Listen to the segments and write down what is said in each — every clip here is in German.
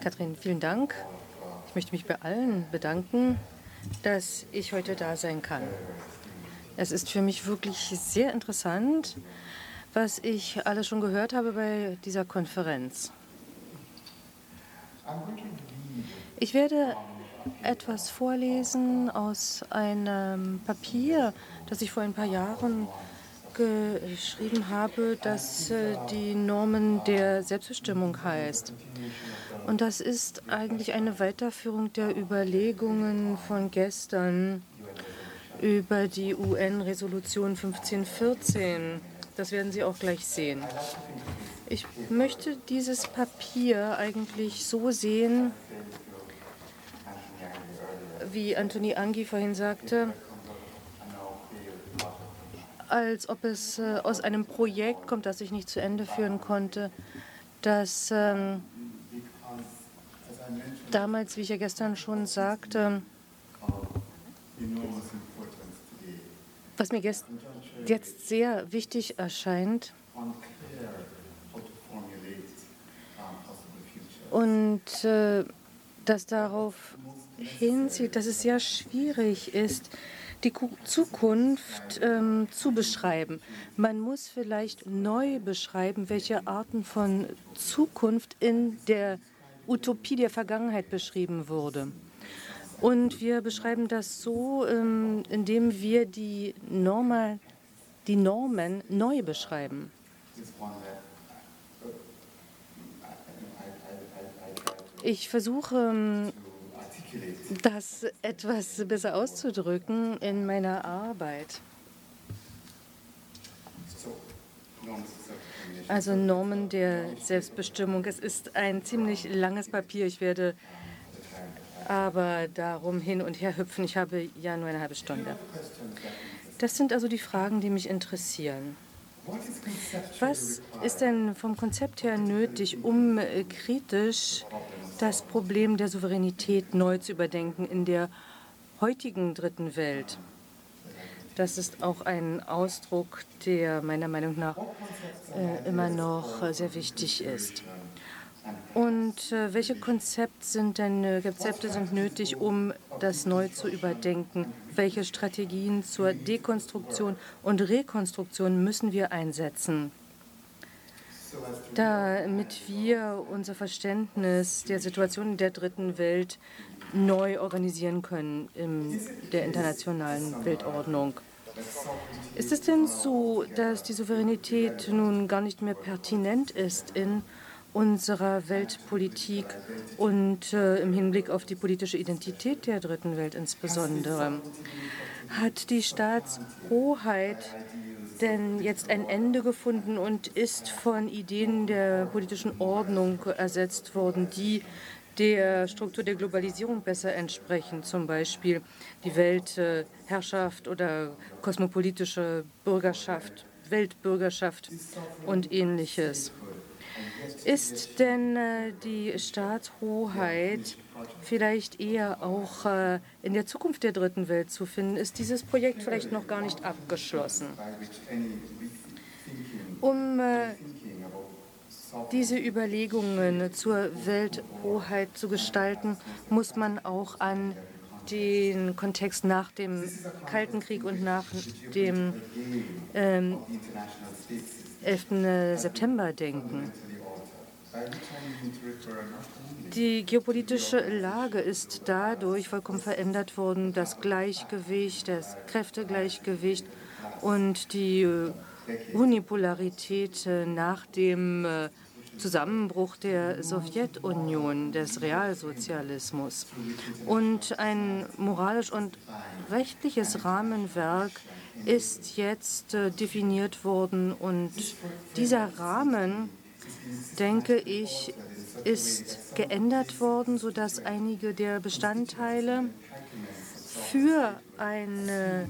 Katrin, vielen Dank. Ich möchte mich bei allen bedanken, dass ich heute da sein kann. Es ist für mich wirklich sehr interessant, was ich alles schon gehört habe bei dieser Konferenz. Ich werde etwas vorlesen aus einem Papier, das ich vor ein paar Jahren geschrieben habe, das die Normen der Selbstbestimmung heißt. Und das ist eigentlich eine Weiterführung der Überlegungen von gestern über die UN-Resolution 1514. Das werden Sie auch gleich sehen. Ich möchte dieses Papier eigentlich so sehen, wie Anthony Angi vorhin sagte, als ob es aus einem Projekt kommt, das ich nicht zu Ende führen konnte, das damals, wie ich ja gestern schon sagte, was mir jetzt sehr wichtig erscheint und das darauf hinzieht, dass es sehr schwierig ist, die Zukunft zu beschreiben. Man muss vielleicht neu beschreiben, welche Arten von Zukunft in der Utopie der Vergangenheit beschrieben wurde. Und wir beschreiben das so, indem wir die Normen neu beschreiben. Ich versuche, das etwas besser auszudrücken in meiner Arbeit. Also Normen der Selbstbestimmung. Es ist ein ziemlich langes Papier. Ich werde aber darum hin und her hüpfen. Ich habe ja nur eine halbe Stunde. Das sind also die Fragen, die mich interessieren. Was ist denn vom Konzept her nötig, um kritisch das Problem der Souveränität neu zu überdenken in der heutigen Dritten Welt? Das ist auch ein Ausdruck, der meiner Meinung nach immer noch sehr wichtig ist. Und welche Konzepte sind nötig, um das neu zu überdenken? Welche Strategien zur Dekonstruktion und Rekonstruktion müssen wir einsetzen, damit wir unser Verständnis der Situation in der Dritten Welt neu organisieren können in der internationalen Weltordnung? Ist es denn so, dass die Souveränität nun gar nicht mehr pertinent ist in unserer Weltpolitik und im Hinblick auf die politische Identität der Dritten Welt insbesondere? Hat die Staatshoheit denn jetzt ein Ende gefunden und ist von Ideen der politischen Ordnung ersetzt worden, die der Struktur der Globalisierung besser entsprechen, zum Beispiel die Weltherrschaft oder kosmopolitische Bürgerschaft, Weltbürgerschaft und Ähnliches? Ist denn die Staatshoheit vielleicht eher auch in der Zukunft der Dritten Welt zu finden? Ist dieses Projekt vielleicht noch gar nicht abgeschlossen? Um diese Überlegungen zur Welthoheit zu gestalten, muss man auch an den Kontext nach dem Kalten Krieg und nach dem 11. September denken. Die geopolitische Lage ist dadurch vollkommen verändert worden. Das Gleichgewicht, das Kräftegleichgewicht und die Unipolarität nach dem Zusammenbruch der Sowjetunion, des Realsozialismus. Und ein moralisch und rechtliches Rahmenwerk ist jetzt definiert worden. Und dieser Rahmen, denke ich, ist geändert worden, sodass einige der Bestandteile für eine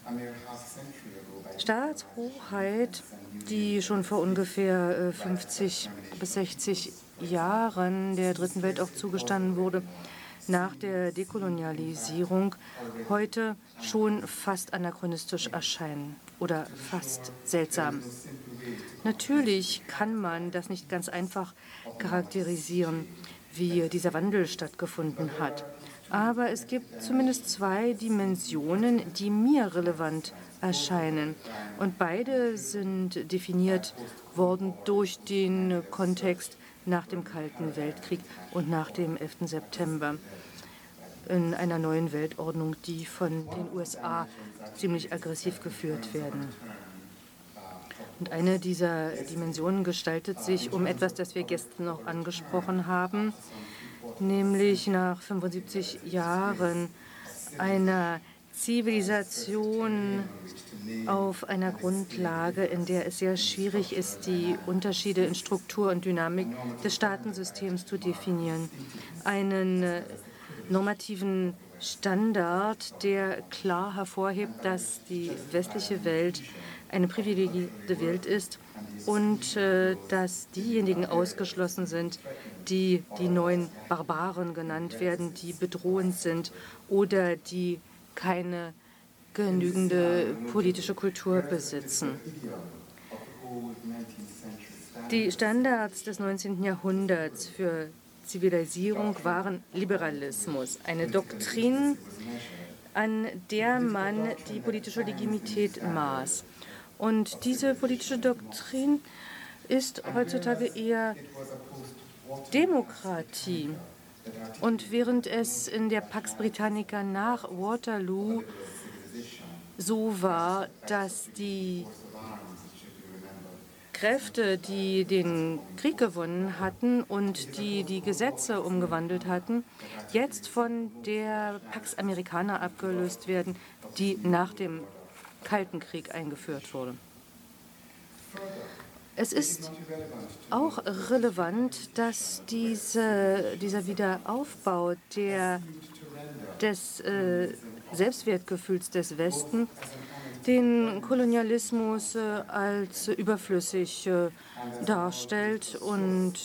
Staatshoheit, die schon vor ungefähr 50 bis 60 Jahren der Dritten Welt auch zugestanden wurde, nach der Dekolonialisierung heute schon fast anachronistisch erscheinen oder fast seltsam. Natürlich kann man das nicht ganz einfach charakterisieren. wie dieser Wandel stattgefunden hat. Aber es gibt zumindest zwei Dimensionen, die mir relevant erscheinen. Und beide sind definiert worden durch den Kontext nach dem Kalten Weltkrieg und nach dem 11. September in einer neuen Weltordnung, die von den USA ziemlich aggressiv geführt werden. Und eine dieser Dimensionen gestaltet sich um etwas, das wir gestern noch angesprochen haben, nämlich nach 75 Jahren einer Zivilisation auf einer Grundlage, in der es sehr schwierig ist, die Unterschiede in Struktur und Dynamik des Staatensystems zu definieren. Einen normativen Standard, der klar hervorhebt, dass die westliche Welt eine privilegierte Welt ist und dass diejenigen ausgeschlossen sind, die die neuen Barbaren genannt werden, die bedrohend sind oder die keine genügende politische Kultur besitzen. Die Standards des 19. Jahrhunderts für Zivilisierung waren Liberalismus, eine Doktrin, an der man die politische Legitimität maß. Und diese politische Doktrin ist heutzutage eher Demokratie. Und während es in der Pax Britannica nach Waterloo so war, dass die Kräfte, die den Krieg gewonnen hatten und die die Gesetze umgewandelt hatten, jetzt von der Pax Americana abgelöst werden, die nach dem Kalten Krieg eingeführt wurde. Es ist auch relevant, dass dieser Wiederaufbau des Selbstwertgefühls des Westen den Kolonialismus als überflüssig darstellt und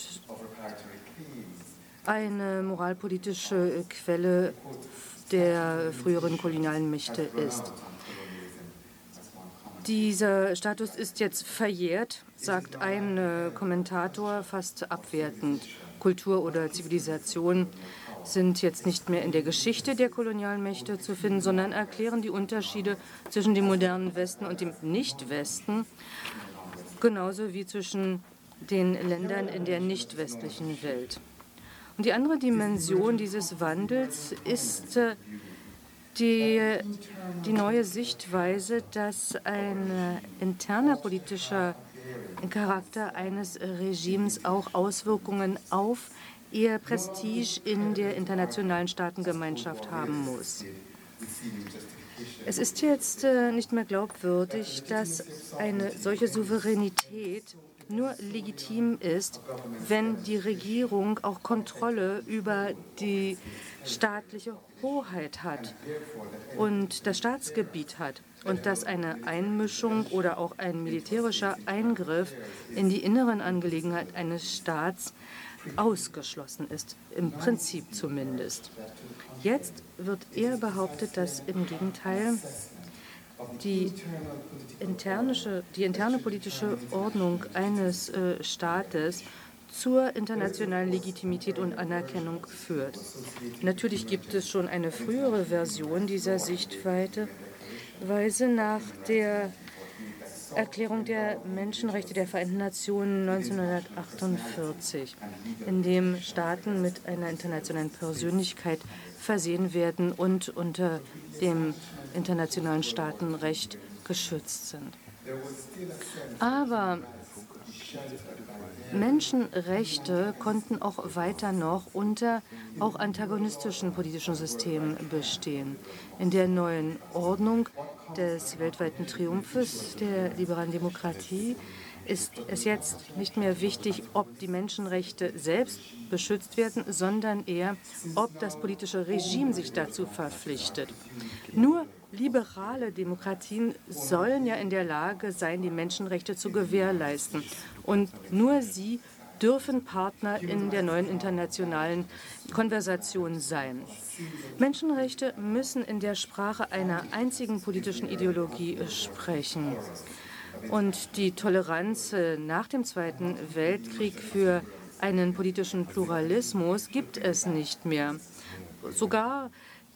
eine moralpolitische Quelle der früheren kolonialen Mächte ist. Dieser Status ist jetzt verjährt, sagt ein Kommentator fast abwertend. Kultur oder Zivilisation sind jetzt nicht mehr in der Geschichte der kolonialen Mächte zu finden, sondern erklären die Unterschiede zwischen dem modernen Westen und dem Nicht-Westen, genauso wie zwischen den Ländern in der nicht-westlichen Welt. Und die andere Dimension dieses Wandels ist die neue Sichtweise, dass ein interner politischer Charakter eines Regimes auch Auswirkungen auf ihr Prestige in der internationalen Staatengemeinschaft haben muss. Es ist jetzt nicht mehr glaubwürdig, dass eine solche Souveränität nur legitim ist, wenn die Regierung auch Kontrolle über die staatliche Hoheit hat und das Staatsgebiet hat und dass eine Einmischung oder auch ein militärischer Eingriff in die inneren Angelegenheiten eines Staats ausgeschlossen ist, im Prinzip zumindest. Jetzt wird eher behauptet, dass im Gegenteil die interne politische Ordnung eines Staates zur internationalen Legitimität und Anerkennung führt. Natürlich gibt es schon eine frühere Version dieser Sichtweise nach der Erklärung der Menschenrechte der Vereinten Nationen 1948, in dem Staaten mit einer internationalen Persönlichkeit versehen werden und unter dem internationalen Staatenrecht geschützt sind. Aber Menschenrechte konnten auch weiter noch unter auch antagonistischen politischen Systemen bestehen. In der neuen Ordnung des weltweiten Triumphes der liberalen Demokratie ist es jetzt nicht mehr wichtig, ob die Menschenrechte selbst beschützt werden, sondern eher, ob das politische Regime sich dazu verpflichtet. Nur liberale Demokratien sollen ja in der Lage sein, die Menschenrechte zu gewährleisten. Und nur sie dürfen Partner in der neuen internationalen Konversation sein. Menschenrechte müssen in der Sprache einer einzigen politischen Ideologie sprechen. Und die Toleranz nach dem Zweiten Weltkrieg für einen politischen Pluralismus gibt es nicht mehr. Sogar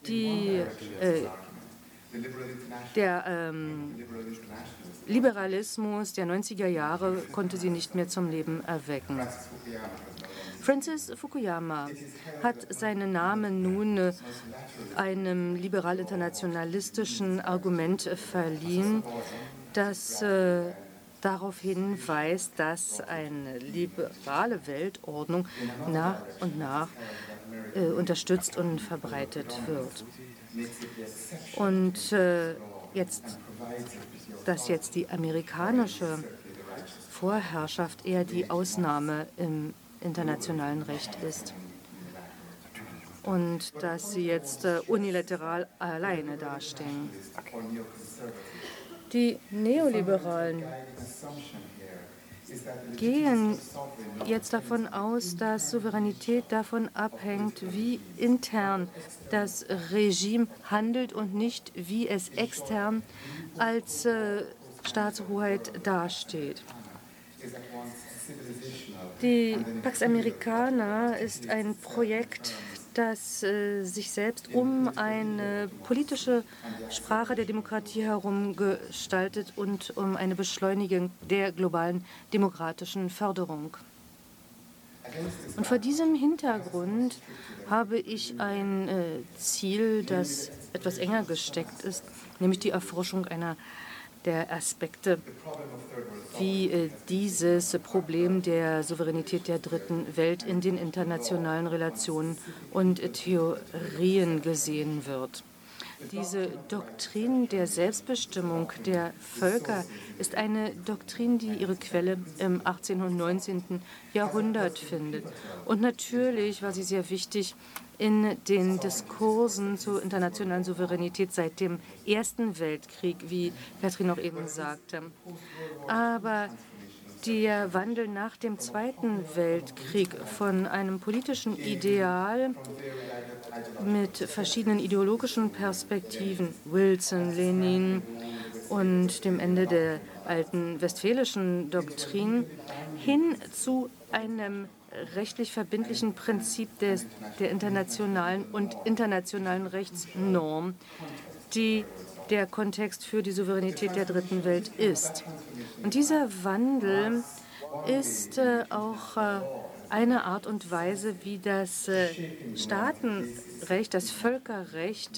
der Liberalismus der 90er Jahre konnte sie nicht mehr zum Leben erwecken. Francis Fukuyama hat seinen Namen nun einem liberal-internationalistischen Argument verliehen, das darauf hinweist, dass eine liberale Weltordnung nach und nach unterstützt und verbreitet wird. Und dass jetzt die amerikanische Vorherrschaft eher die Ausnahme im internationalen Recht ist und dass sie jetzt unilateral alleine dastehen. Die Neoliberalen gehen jetzt davon aus, dass Souveränität davon abhängt, wie intern das Regime handelt und nicht, wie es extern als Staatshoheit dasteht. Die Pax Americana ist ein Projekt, das sich selbst um eine politische Sprache der Demokratie herum gestaltet und um eine Beschleunigung der globalen demokratischen Förderung. Und vor diesem Hintergrund habe ich ein Ziel, das etwas enger gesteckt ist, nämlich die Erforschung einer der Aspekte, wie dieses Problem der Souveränität der Dritten Welt in den internationalen Relationen und Theorien gesehen wird. Diese Doktrin der Selbstbestimmung der Völker ist eine Doktrin, die ihre Quelle im 18. und 19. Jahrhundert findet. Und natürlich war sie sehr wichtig in den Diskursen zur internationalen Souveränität seit dem Ersten Weltkrieg, wie Katrin auch eben sagte. Aber der Wandel nach dem Zweiten Weltkrieg von einem politischen Ideal mit verschiedenen ideologischen Perspektiven, Wilson, Lenin und dem Ende der alten westfälischen Doktrin, hin zu einem rechtlich verbindlichen Prinzip der internationalen und internationalen Rechtsnorm, die der Kontext für die Souveränität der Dritten Welt ist. Und dieser Wandel ist auch eine Art und Weise, wie das Staatenrecht, das Völkerrecht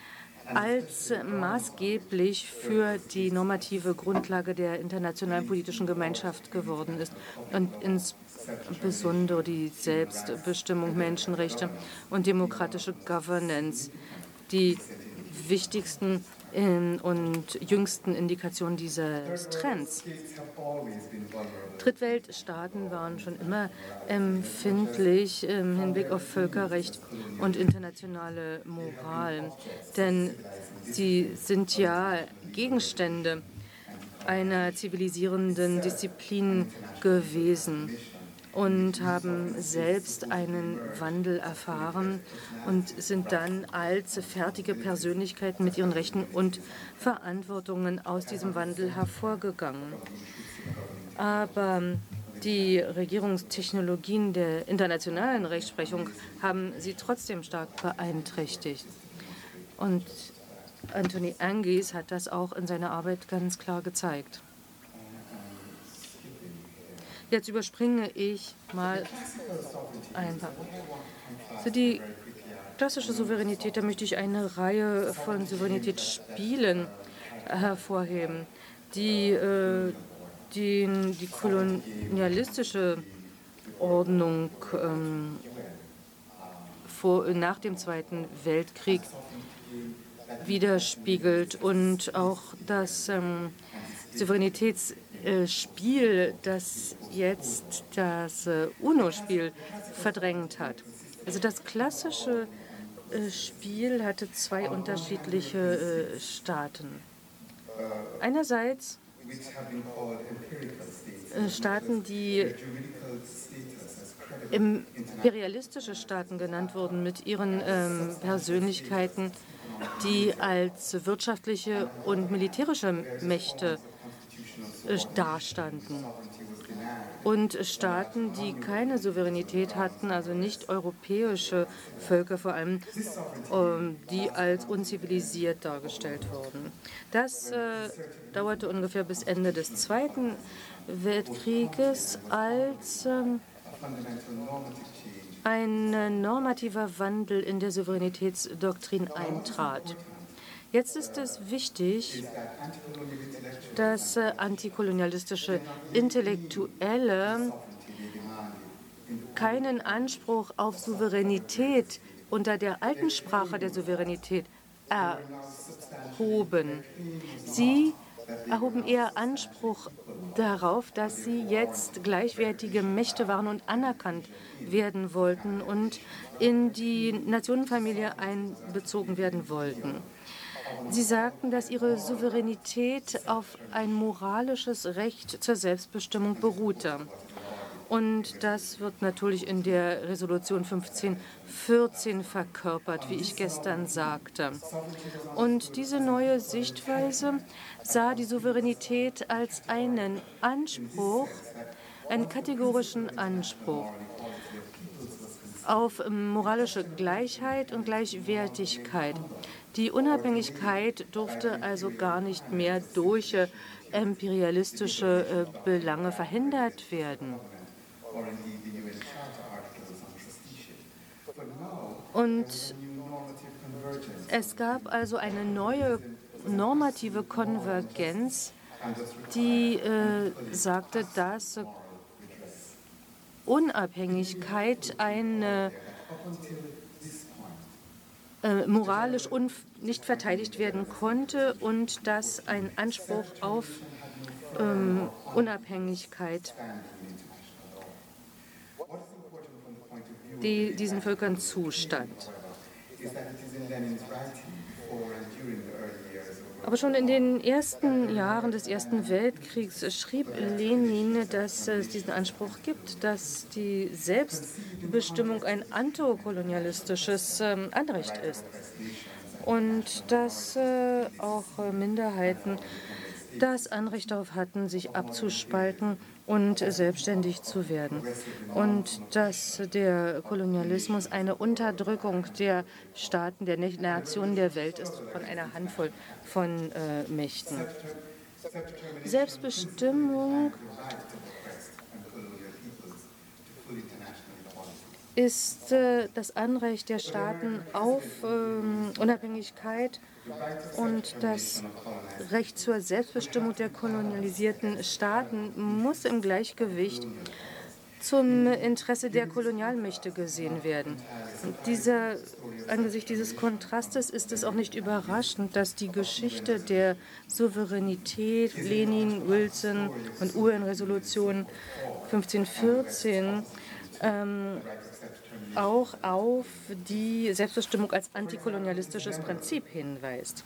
als maßgeblich für die normative Grundlage der internationalen politischen Gemeinschaft geworden ist und insbesondere die Selbstbestimmung, Menschenrechte und demokratische Governance die wichtigsten und jüngsten Indikationen dieses Trends. Drittweltstaaten waren schon immer empfindlich im Hinblick auf Völkerrecht und internationale Moral, denn sie sind ja Gegenstände einer zivilisierenden Disziplin gewesen und haben selbst einen Wandel erfahren und sind dann als fertige Persönlichkeiten mit ihren Rechten und Verantwortungen aus diesem Wandel hervorgegangen. Aber die Regierungstechnologien der internationalen Rechtsprechung haben sie trotzdem stark beeinträchtigt. Und Anthony Angus hat das auch in seiner Arbeit ganz klar gezeigt. Jetzt überspringe ich mal ein paar. Für die klassische Souveränität, da möchte ich eine Reihe von Souveränitätsspielen hervorheben, die die kolonialistische Ordnung nach dem Zweiten Weltkrieg widerspiegelt und auch das Souveränitätsspiel, das jetzt das UNO-Spiel verdrängt hat. Also das klassische Spiel hatte zwei unterschiedliche Staaten. Einerseits Staaten, die imperialistische Staaten genannt wurden, mit ihren Persönlichkeiten, die als wirtschaftliche und militärische Mächte dastanden. und Staaten, die keine Souveränität hatten, also nicht europäische Völker vor allem, die als unzivilisiert dargestellt wurden. Das dauerte ungefähr bis Ende des Zweiten Weltkrieges, als ein normativer Wandel in der Souveränitätsdoktrin eintrat. Jetzt ist es wichtig, dass antikolonialistische Intellektuelle keinen Anspruch auf Souveränität unter der alten Sprache der Souveränität erhoben. Sie erhoben eher Anspruch darauf, dass sie jetzt gleichwertige Mächte waren und anerkannt werden wollten und in die Nationenfamilie einbezogen werden wollten. Sie sagten, dass ihre Souveränität auf ein moralisches Recht zur Selbstbestimmung beruhte. Und das wird natürlich in der Resolution 1514 verkörpert, wie ich gestern sagte. Und diese neue Sichtweise sah die Souveränität als einen Anspruch, einen kategorischen Anspruch auf moralische Gleichheit und Gleichwertigkeit. Die Unabhängigkeit durfte also gar nicht mehr durch imperialistische Belange verhindert werden. Und es gab also eine neue normative Konvergenz, die sagte, dass Unabhängigkeit eine moralisch nicht verteidigt werden konnte und dass ein Anspruch auf Unabhängigkeit diesen Völkern zustand. Aber schon in den ersten Jahren des Ersten Weltkriegs schrieb Lenin, dass es diesen Anspruch gibt, dass die Selbstbestimmung ein antikolonialistisches Anrecht ist und dass auch Minderheiten das Anrecht darauf hatten, sich abzuspalten und selbstständig zu werden. Und dass der Kolonialismus eine Unterdrückung der Staaten, der Nationen der Welt ist von einer Handvoll von Mächten. Selbstbestimmung ist das Anrecht der Staaten auf Unabhängigkeit und das Recht zur Selbstbestimmung der kolonialisierten Staaten muss im Gleichgewicht zum Interesse der Kolonialmächte gesehen werden. Angesichts dieses Kontrastes ist es auch nicht überraschend, dass die Geschichte der Souveränität, Lenin, Wilson und UN-Resolution 1514 auch auf die Selbstbestimmung als antikolonialistisches Prinzip hinweist.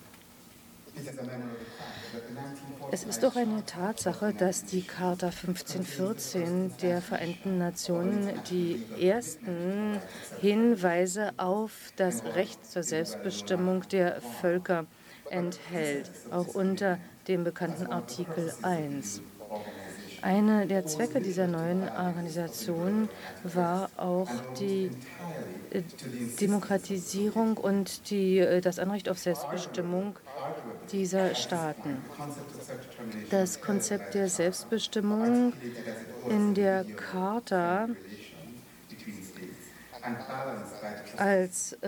Es ist doch eine Tatsache, dass die Charta 1514 der Vereinten Nationen die ersten Hinweise auf das Recht zur Selbstbestimmung der Völker enthält, auch unter dem bekannten Artikel 1. Einer der Zwecke dieser neuen Organisation war auch die Demokratisierung und das Anrecht auf Selbstbestimmung dieser Staaten. Das Konzept der Selbstbestimmung in der Charta als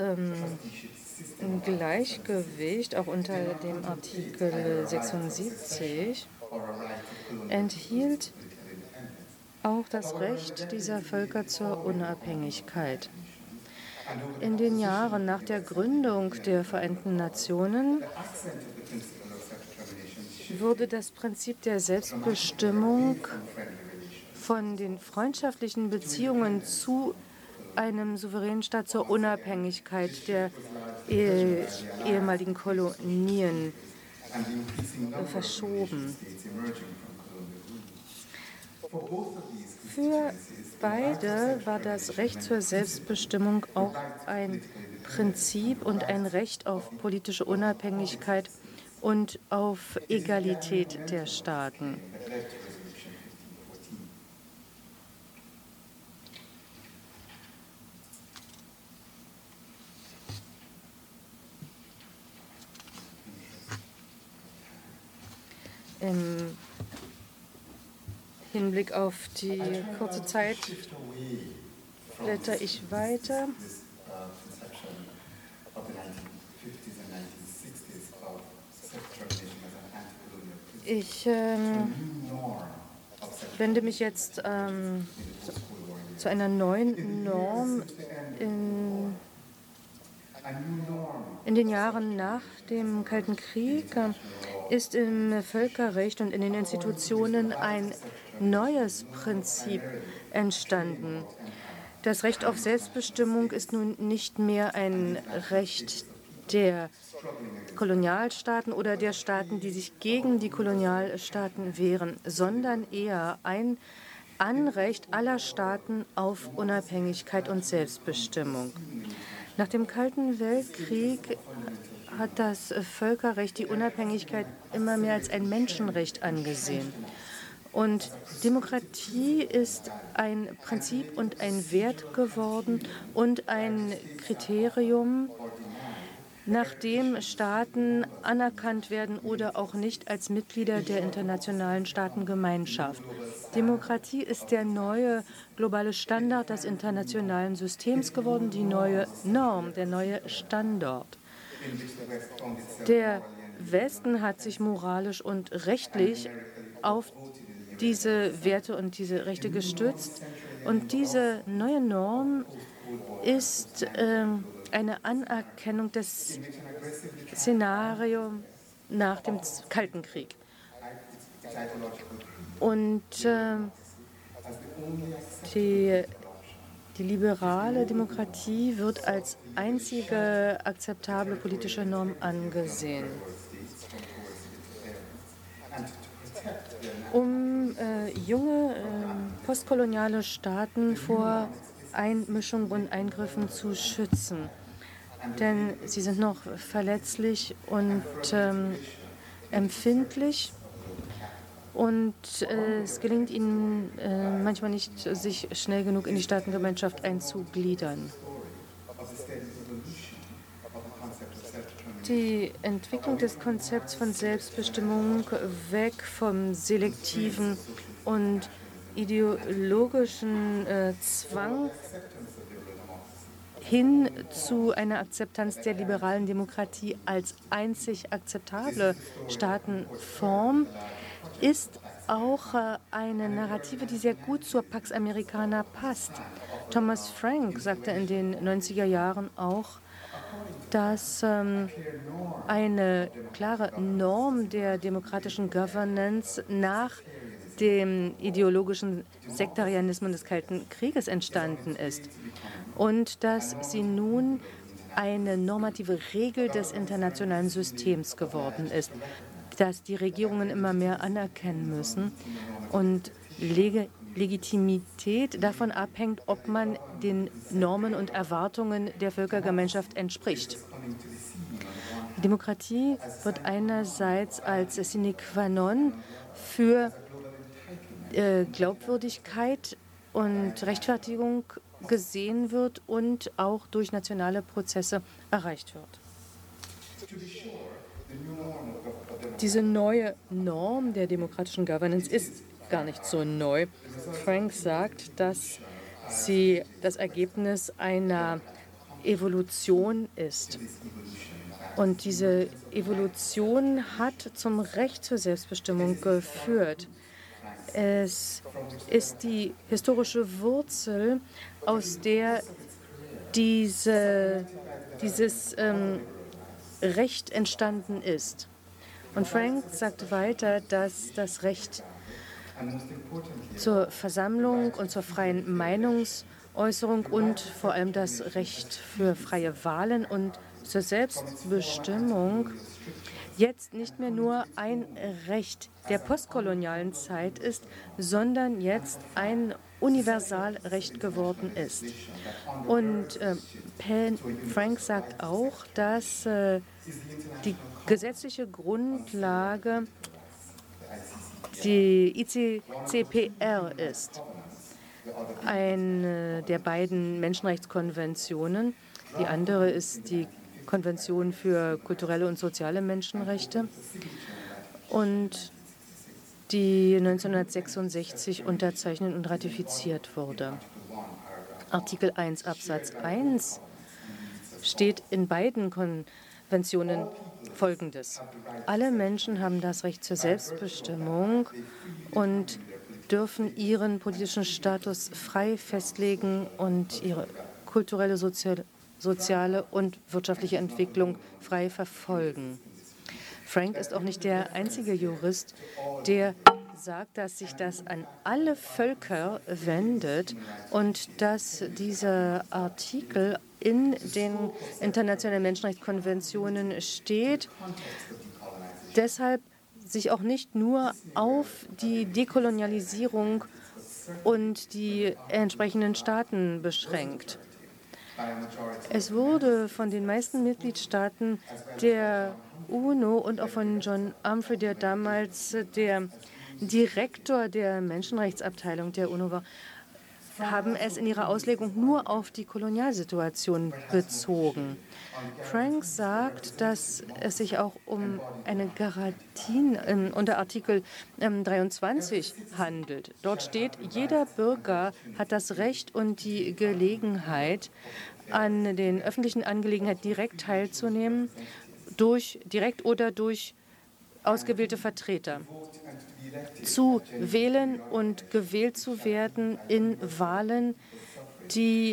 Gleichgewicht, auch unter dem Artikel 76, enthielt auch das Recht dieser Völker zur Unabhängigkeit. In den Jahren nach der Gründung der Vereinten Nationen wurde das Prinzip der Selbstbestimmung von den freundschaftlichen Beziehungen zu einem souveränen Staat zur Unabhängigkeit der ehemaligen Kolonien verschoben. Für beide war das Recht zur Selbstbestimmung auch ein Prinzip und ein Recht auf politische Unabhängigkeit und auf Egalität der Staaten. im Hinblick auf die kurze Zeit blätter ich weiter. Ich wende mich jetzt zu einer neuen Norm in den Jahren nach dem Kalten Krieg ist im Völkerrecht und in den Institutionen ein neues Prinzip entstanden. Das Recht auf Selbstbestimmung ist nun nicht mehr ein Recht der Kolonialstaaten oder der Staaten, die sich gegen die Kolonialstaaten wehren, sondern eher ein Anrecht aller Staaten auf Unabhängigkeit und Selbstbestimmung. Nach dem Kalten Weltkrieg hat das Völkerrecht die Unabhängigkeit immer mehr als ein Menschenrecht angesehen. Und Demokratie ist ein Prinzip und ein Wert geworden und ein Kriterium, nach dem Staaten anerkannt werden oder auch nicht als Mitglieder der internationalen Staatengemeinschaft. Demokratie ist der neue globale Standard des internationalen Systems geworden, die neue Norm, der neue Standard. Der Westen hat sich moralisch und rechtlich auf diese Werte und diese Rechte gestützt. Und diese neue Norm ist eine Anerkennung des Szenarios nach dem Kalten Krieg. Und die liberale Demokratie wird als einzige akzeptable politische Norm angesehen. Um junge postkoloniale Staaten vor Einmischung und Eingriffen zu schützen. Denn sie sind noch verletzlich und empfindlich. Und es gelingt ihnen manchmal nicht, sich schnell genug in die Staatengemeinschaft einzugliedern. Die Entwicklung des Konzepts von Selbstbestimmung weg vom selektiven und ideologischen Zwang hin zu einer Akzeptanz der liberalen Demokratie als einzig akzeptable Staatenform ist auch eine Narrative, die sehr gut zur Pax Americana passt. Thomas Frank sagte in den 90er Jahren auch, dass eine klare Norm der demokratischen Governance nach dem ideologischen Sektarianismus des Kalten Krieges entstanden ist und dass sie nun eine normative Regel des internationalen Systems geworden ist, dass die Regierungen immer mehr anerkennen müssen und Legitimität davon abhängt, ob man den Normen und Erwartungen der Völkergemeinschaft entspricht. Die Demokratie wird einerseits als sine qua non für Glaubwürdigkeit und Rechtfertigung gesehen wird und auch durch nationale Prozesse erreicht wird. Diese neue Norm der demokratischen Governance ist gar nicht so neu. Frank sagt, dass sie das Ergebnis einer Evolution ist. Und diese Evolution hat zum Recht zur Selbstbestimmung geführt. Es ist die historische Wurzel, aus der dieses Recht entstanden ist. Und Frank sagt weiter, dass das Recht zur Versammlung und zur freien Meinungsäußerung und vor allem das Recht für freie Wahlen und zur Selbstbestimmung jetzt nicht mehr nur ein Recht der postkolonialen Zeit ist, sondern jetzt ein Universalrecht geworden ist. Und Frank sagt auch, dass die gesetzliche Grundlage die ICCPR ist, eine der beiden Menschenrechtskonventionen. Die andere ist die Konvention für kulturelle und soziale Menschenrechte. Und die 1966 unterzeichnet und ratifiziert wurde. Artikel 1 Absatz 1 steht in beiden Konventionen Folgendes: Alle Menschen haben das Recht zur Selbstbestimmung und dürfen ihren politischen Status frei festlegen und ihre kulturelle, soziale und wirtschaftliche Entwicklung frei verfolgen. Frank ist auch nicht der einzige Jurist, der sagt, dass sich das an alle Völker wendet und dass dieser Artikel in den internationalen Menschenrechtskonventionen steht, deshalb sich auch nicht nur auf die Dekolonialisierung und die entsprechenden Staaten beschränkt. Es wurde von den meisten Mitgliedstaaten der UNO und auch von John Humphrey, der damals der Direktor der Menschenrechtsabteilung der UNO war, haben es in ihrer Auslegung nur auf die Kolonialsituation bezogen. Frank sagt, dass es sich auch um eine Garantie unter Artikel 23 handelt. Dort steht, jeder Bürger hat das Recht und die Gelegenheit, an den öffentlichen Angelegenheiten direkt teilzunehmen, direkt oder durch ausgewählte Vertreter, zu wählen und gewählt zu werden in Wahlen, die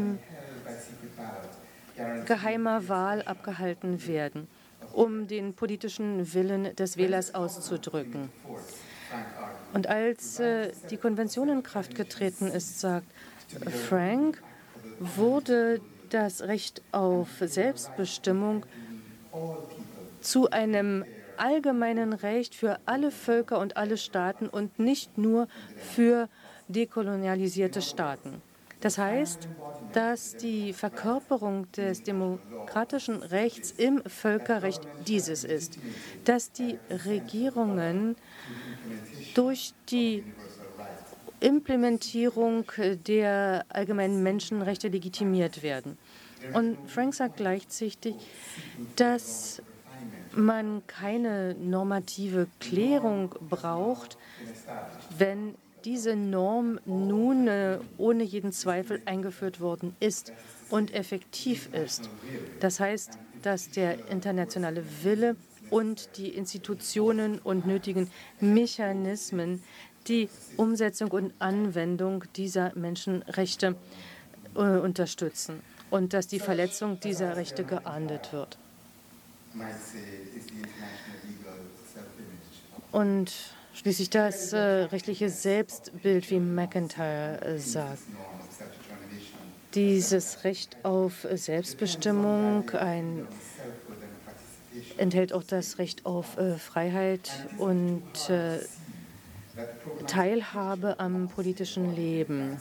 geheimer Wahl abgehalten werden, um den politischen Willen des Wählers auszudrücken. Und als die Konvention in Kraft getreten ist, sagt Frank, wurde das Recht auf Selbstbestimmung zu einem allgemeinen Recht für alle Völker und alle Staaten und nicht nur für dekolonialisierte Staaten. Das heißt, dass die Verkörperung des demokratischen Rechts im Völkerrecht dieses ist, dass die Regierungen durch die Implementierung der allgemeinen Menschenrechte legitimiert werden. Und Frank sagt gleichzeitig, dass man keine normative Klärung braucht, wenn diese Norm nun ohne jeden Zweifel eingeführt worden ist und effektiv ist. Das heißt, dass der internationale Wille und die Institutionen und nötigen Mechanismen die Umsetzung und Anwendung dieser Menschenrechte unterstützen und dass die Verletzung dieser Rechte geahndet wird. Und schließlich das rechtliche Selbstbild, wie McIntyre sagt. Dieses Recht auf Selbstbestimmung enthält auch das Recht auf Freiheit und Teilhabe am politischen Leben.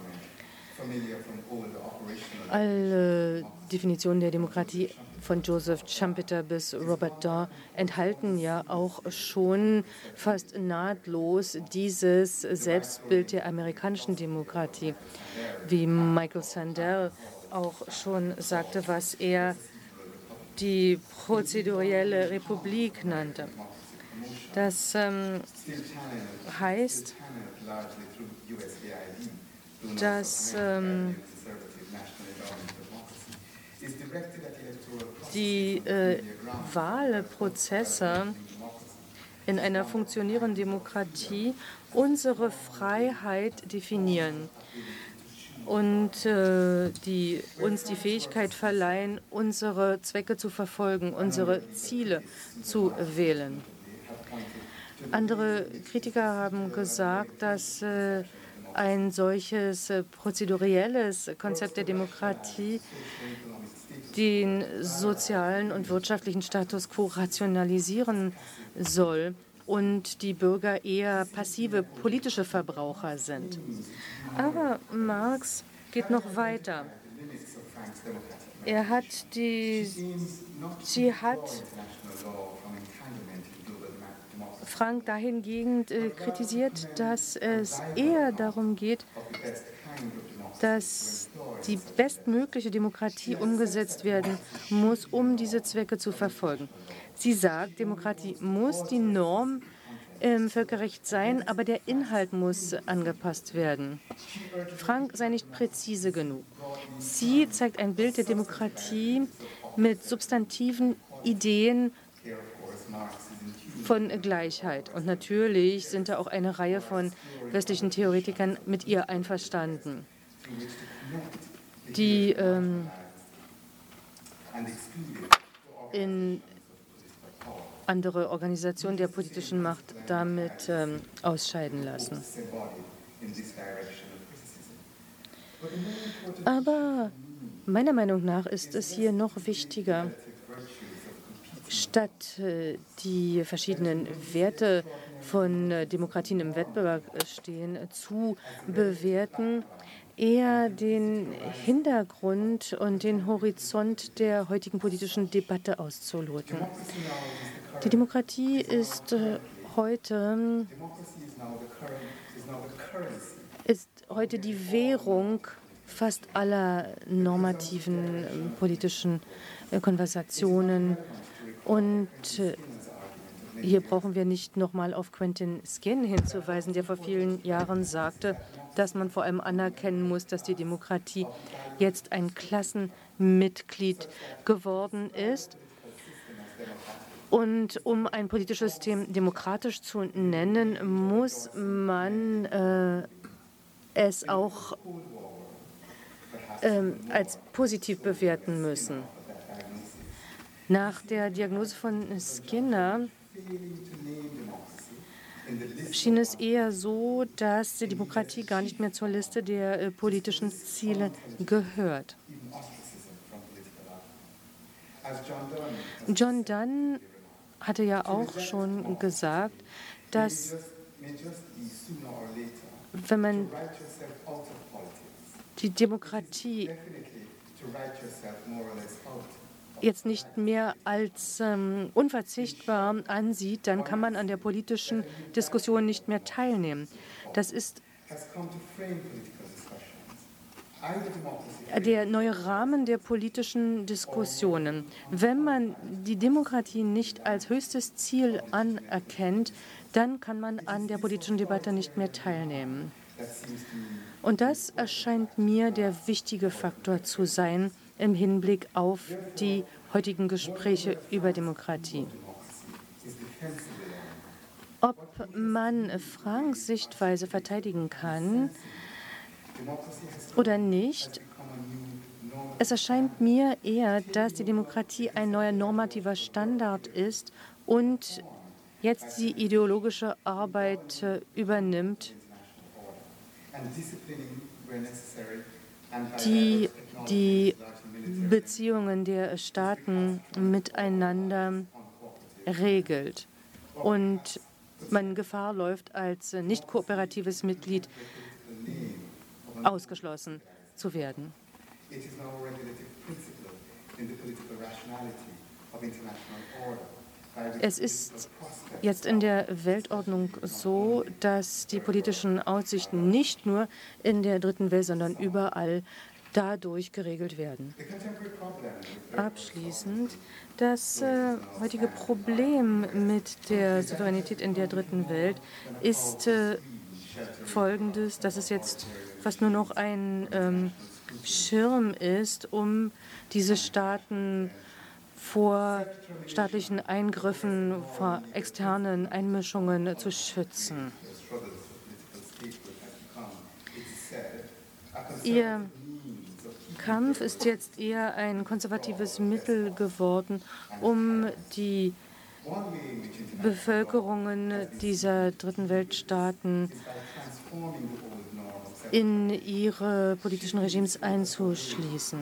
Alle Definitionen der Demokratie von Joseph Schumpeter bis Robert Daw enthalten ja auch schon fast nahtlos dieses Selbstbild der amerikanischen Demokratie, wie Michael Sandel auch schon sagte, was er die prozedurielle Republik nannte. Das heißt, dass die Wahlprozesse in einer funktionierenden Demokratie unsere Freiheit definieren und uns die Fähigkeit verleihen, unsere Zwecke zu verfolgen, unsere Ziele zu wählen. Andere Kritiker haben gesagt, dass ein solches prozedurielles Konzept der Demokratie den sozialen und wirtschaftlichen Status quo rationalisieren soll und die Bürger eher passive politische Verbraucher sind. Aber Marx geht noch weiter. Frank dahingehend kritisiert, dass es eher darum geht, dass die bestmögliche Demokratie umgesetzt werden muss, um diese Zwecke zu verfolgen. Sie sagt, Demokratie muss die Norm im Völkerrecht sein, aber der Inhalt muss angepasst werden. Frank sei nicht präzise genug. Sie zeigt ein Bild der Demokratie mit substantiven Ideen von Gleichheit. Und natürlich sind da auch eine Reihe von westlichen Theoretikern mit ihr einverstanden, die in andere Organisationen der politischen Macht damit ausscheiden lassen. Aber meiner Meinung nach ist es hier noch wichtiger, statt die verschiedenen Werte von Demokratien im Wettbewerb stehen, zu bewerten, eher den Hintergrund und den Horizont der heutigen politischen Debatte auszuloten. Die Demokratie ist heute die Währung fast aller normativen politischen Konversationen. Und hier brauchen wir nicht nochmal auf Quentin Skin hinzuweisen, der vor vielen Jahren sagte, dass man vor allem anerkennen muss, dass die Demokratie jetzt ein Klassenmitglied geworden ist. Und um ein politisches System demokratisch zu nennen, muss man es auch als positiv bewerten müssen. Nach der Diagnose von Skinner schien es eher so, dass die Demokratie gar nicht mehr zur Liste der politischen Ziele gehört. John Donne hatte ja auch schon gesagt, dass wenn man die Demokratie jetzt nicht mehr als unverzichtbar ansieht, dann kann man an der politischen Diskussion nicht mehr teilnehmen. Das ist der neue Rahmen der politischen Diskussionen. Wenn man die Demokratie nicht als höchstes Ziel anerkennt, dann kann man an der politischen Debatte nicht mehr teilnehmen. Und das erscheint mir der wichtige Faktor zu sein im Hinblick auf die heutigen Gespräche über Demokratie. Ob man Franks Sichtweise verteidigen kann oder nicht, es erscheint mir eher, dass die Demokratie ein neuer normativer Standard ist und jetzt die ideologische Arbeit übernimmt, die die Beziehungen der Staaten miteinander regelt und man Gefahr läuft, als nicht kooperatives Mitglied ausgeschlossen zu werden. Es ist jetzt in der Weltordnung so, dass die politischen Aussichten nicht nur in der dritten Welt, sondern überall dadurch geregelt werden. Abschließend, das heutige Problem mit der Souveränität in der dritten Welt ist folgendes, dass es jetzt fast nur noch ein Schirm ist, um diese Staaten vor staatlichen Eingriffen, vor externen Einmischungen zu schützen. Ihr Kampf ist jetzt eher ein konservatives Mittel geworden, um die Bevölkerungen dieser dritten Weltstaaten in ihre politischen Regimes einzuschließen.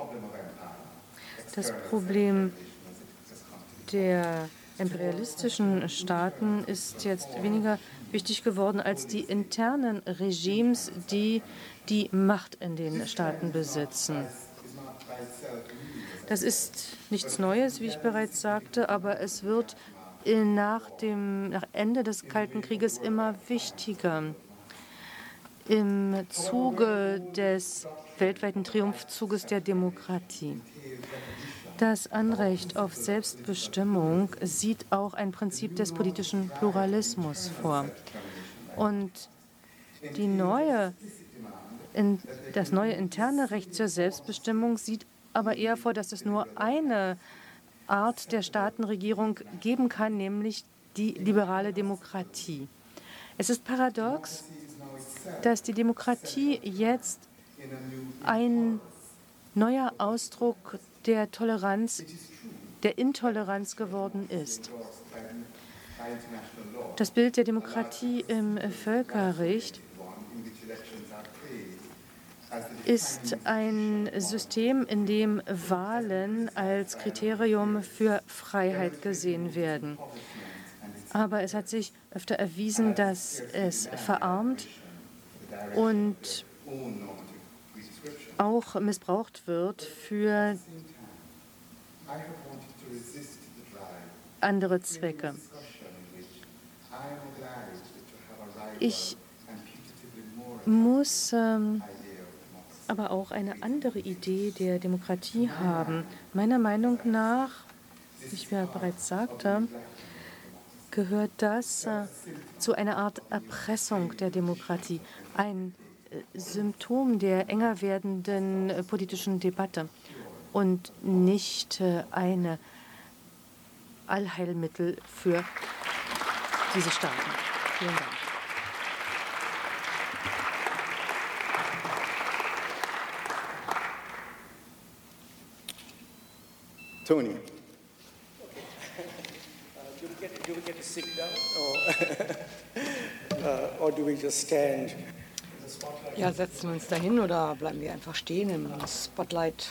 Das Problem der imperialistischen Staaten ist jetzt weniger wichtig geworden als die internen Regimes, die die Macht in den Staaten besitzen. Das ist nichts Neues, wie ich bereits sagte, aber es wird nach Ende des Kalten Krieges immer wichtiger. Im Zuge des weltweiten Triumphzuges der Demokratie. Das Anrecht auf Selbstbestimmung sieht auch ein Prinzip des politischen Pluralismus vor. Und das neue interne Recht zur Selbstbestimmung sieht aber eher vor, dass es nur eine Art der Staatenregierung geben kann, nämlich die liberale Demokratie. Es ist paradox, dass die Demokratie jetzt ein neuer Ausdruck der Toleranz, der Intoleranz geworden ist. Das Bild der Demokratie im Völkerrecht ist ein System, in dem Wahlen als Kriterium für Freiheit gesehen werden. Aber es hat sich öfter erwiesen, dass es verarmt und auch missbraucht wird für andere Zwecke. Ich muss aber auch eine andere Idee der Demokratie haben. Meiner Meinung nach, wie ich ja bereits sagte, gehört das zu einer Art Erpressung der Demokratie, ein Symptom der enger werdenden politischen Debatte und nicht ein Allheilmittel für diese Staaten. Vielen Dank. Tony. Do we get to sit down or do we just stand? Ja, setzen wir uns dahin oder bleiben wir einfach stehen im Spotlight?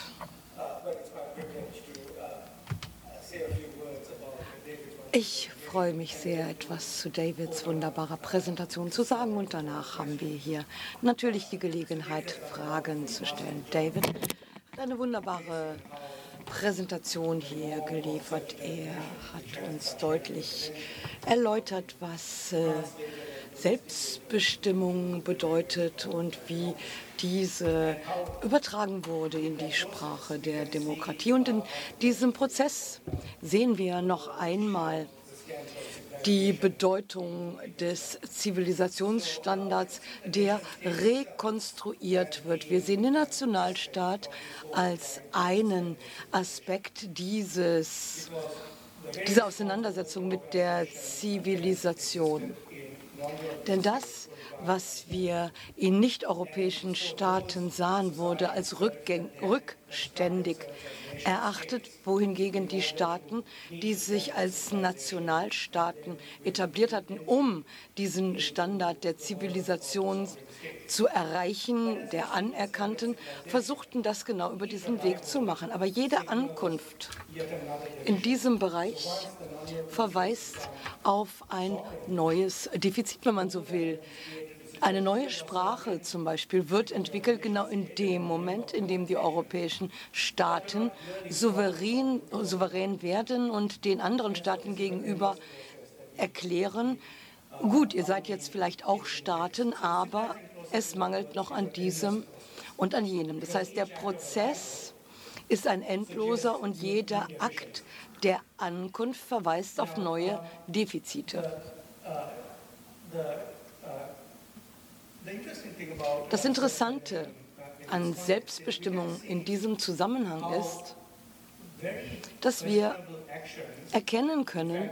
Ich freue mich sehr, etwas zu Davids wunderbarer Präsentation zu sagen und danach haben wir hier natürlich die Gelegenheit, Fragen zu stellen. David hat eine wunderbare Präsentation hier geliefert. Er hat uns deutlich erläutert, was Selbstbestimmung bedeutet und wie diese übertragen wurde in die Sprache der Demokratie. Und in diesem Prozess sehen wir noch einmal die Bedeutung des Zivilisationsstandards, der rekonstruiert wird. Wir sehen den Nationalstaat als einen Aspekt dieser Auseinandersetzung mit der Zivilisation. Denn das, was wir in nicht-europäischen Staaten sahen, wurde als rückständig erachtet, wohingegen die Staaten, die sich als Nationalstaaten etabliert hatten, um diesen Standard der Zivilisation zu erreichen, der anerkannten, versuchten das genau über diesen Weg zu machen. Aber jede Ankunft in diesem Bereich verweist auf ein neues Defizit, wenn man so will. Eine neue Sprache zum Beispiel wird entwickelt genau in dem Moment, in dem die europäischen Staaten souverän werden und den anderen Staaten gegenüber erklären, gut, ihr seid jetzt vielleicht auch Staaten, aber es mangelt noch an diesem und an jenem. Das heißt, der Prozess ist ein endloser und jeder Akt der Ankunft verweist auf neue Defizite. Das Interessante an Selbstbestimmung in diesem Zusammenhang ist, dass wir erkennen können,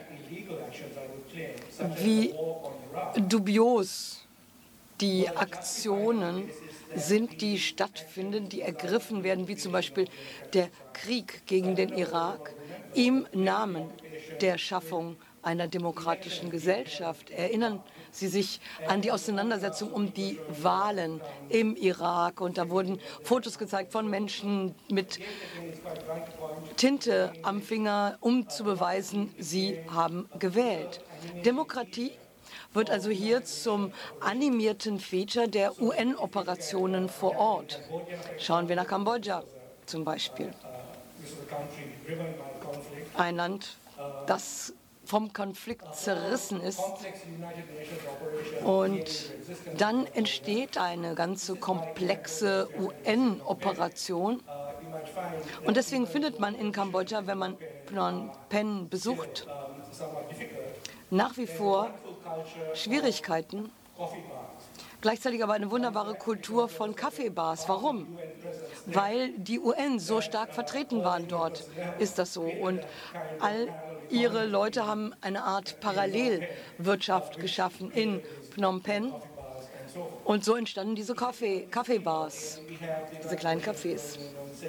wie dubios die Aktionen sind, die stattfinden, die ergriffen werden, wie zum Beispiel der Krieg gegen den Irak im Namen der Schaffung einer demokratischen Gesellschaft. Erinnern Sie sich an die Auseinandersetzung um die Wahlen im Irak. Und da wurden Fotos gezeigt von Menschen mit Tinte am Finger, um zu beweisen, sie haben gewählt. Demokratie wird also hier zum animierten Feature der UN-Operationen vor Ort. Schauen wir nach Kambodscha zum Beispiel. Ein Land, das vom Konflikt zerrissen ist. Und dann entsteht eine ganze komplexe UN-Operation. Und deswegen findet man in Kambodscha, wenn man Phnom Penh besucht, nach wie vor Schwierigkeiten, gleichzeitig aber eine wunderbare Kultur von Kaffeebars. Warum? Weil die UN so stark vertreten waren dort, ist das so. Und all ihre Leute haben eine Art Parallelwirtschaft geschaffen in Phnom Penh. Und so entstanden diese Kaffeebars, diese kleinen Cafés.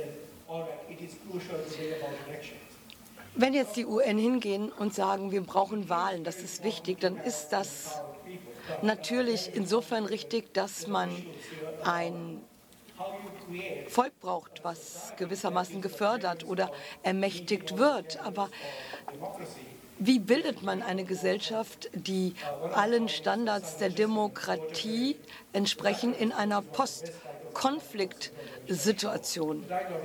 Wenn jetzt die UN hingehen und sagen, wir brauchen Wahlen, das ist wichtig, dann ist das natürlich insofern richtig, dass man ein Volk braucht, was gewissermaßen gefördert oder ermächtigt wird. Aber wie bildet man eine Gesellschaft, die allen Standards der Demokratie entsprechen in einer Post-Konflikt-Situation?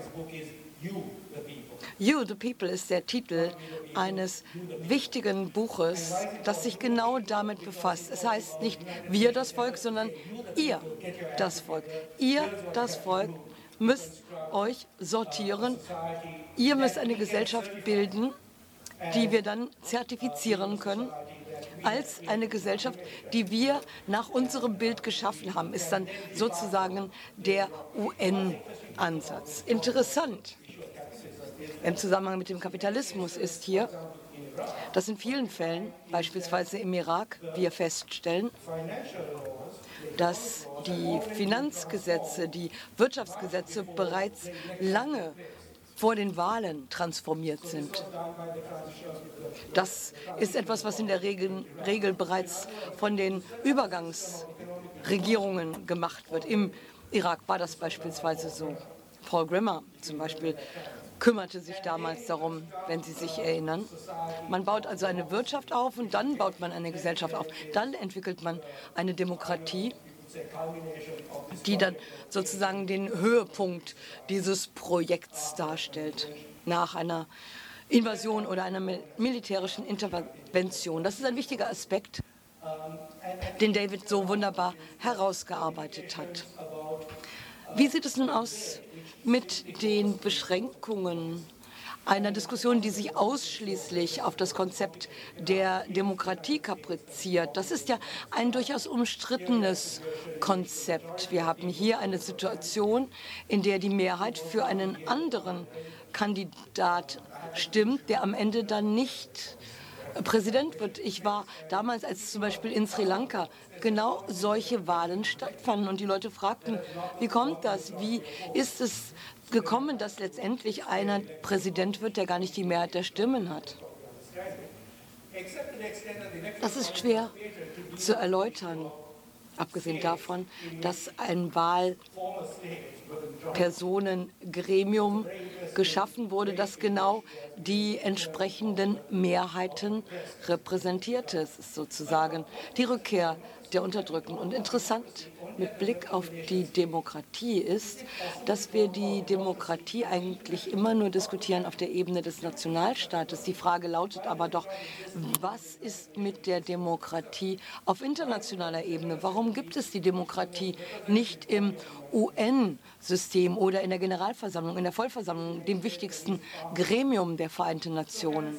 You, the People ist der Titel eines wichtigen Buches, das sich genau damit befasst. Es heißt nicht wir das Volk, sondern ihr das Volk. Ihr das Volk müsst euch sortieren. Ihr müsst eine Gesellschaft bilden, die wir dann zertifizieren können als eine Gesellschaft, die wir nach unserem Bild geschaffen haben, ist dann sozusagen der UN-Ansatz. Interessant im Zusammenhang mit dem Kapitalismus ist hier, dass in vielen Fällen, beispielsweise im Irak, wir feststellen, dass die Finanzgesetze, die Wirtschaftsgesetze bereits lange vor den Wahlen transformiert sind. Das ist etwas, was in der Regel bereits von den Übergangsregierungen gemacht wird. Im Irak war das beispielsweise so. Paul Grimmer zum Beispiel kümmerte sich damals darum, wenn Sie sich erinnern. Man baut also eine Wirtschaft auf und dann baut man eine Gesellschaft auf. Dann entwickelt man eine Demokratie, die dann sozusagen den Höhepunkt dieses Projekts darstellt, nach einer Invasion oder einer militärischen Intervention. Das ist ein wichtiger Aspekt, den David so wunderbar herausgearbeitet hat. Wie sieht es nun aus mit den Beschränkungen einer Diskussion, die sich ausschließlich auf das Konzept der Demokratie kapriziert? Das ist ja ein durchaus umstrittenes Konzept. Wir haben hier eine Situation, in der die Mehrheit für einen anderen Kandidat stimmt, der am Ende dann nicht Präsident wird. Ich war damals, als zum Beispiel in Sri Lanka genau solche Wahlen stattfanden und die Leute fragten, wie kommt das? Wie ist es gekommen, dass letztendlich einer Präsident wird, der gar nicht die Mehrheit der Stimmen hat? Das ist schwer zu erläutern, abgesehen davon, dass ein Wahlpersonengremium geschaffen wurde, das genau die entsprechenden Mehrheiten repräsentierte. Es ist sozusagen die Rückkehr der Unterdrückten. Und interessant mit Blick auf die Demokratie ist, dass wir die Demokratie eigentlich immer nur diskutieren auf der Ebene des Nationalstaates. Die Frage lautet aber doch, was ist mit der Demokratie auf internationaler Ebene? Warum gibt es die Demokratie nicht im UN-System oder in der Generalversammlung, in der Vollversammlung, dem wichtigsten Gremium der Vereinten Nationen?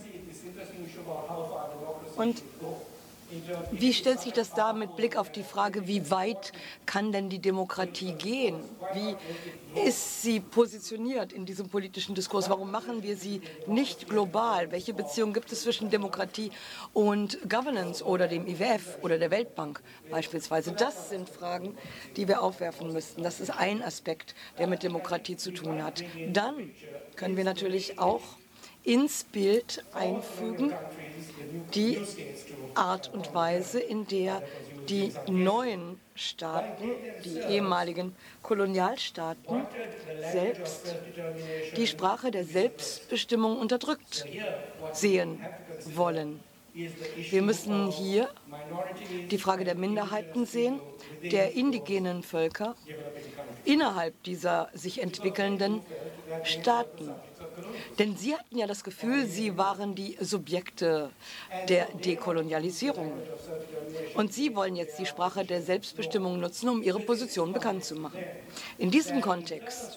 Und wie stellt sich das dar mit Blick auf die Frage, wie weit kann denn die Demokratie gehen? Wie ist sie positioniert in diesem politischen Diskurs? Warum machen wir sie nicht global? Welche Beziehung gibt es zwischen Demokratie und Governance oder dem IWF oder der Weltbank beispielsweise? Das sind Fragen, die wir aufwerfen müssten. Das ist ein Aspekt, der mit Demokratie zu tun hat. Dann können wir natürlich auch ins Bild einfügen die Art und Weise, in der die neuen Staaten, die ehemaligen Kolonialstaaten selbst die Sprache der Selbstbestimmung unterdrückt sehen wollen. Wir müssen hier die Frage der Minderheiten sehen, der indigenen Völker innerhalb dieser sich entwickelnden Staaten. Denn Sie hatten ja das Gefühl, Sie waren die Subjekte der Dekolonialisierung. Und Sie wollen jetzt die Sprache der Selbstbestimmung nutzen, um Ihre Position bekannt zu machen. In diesem Kontext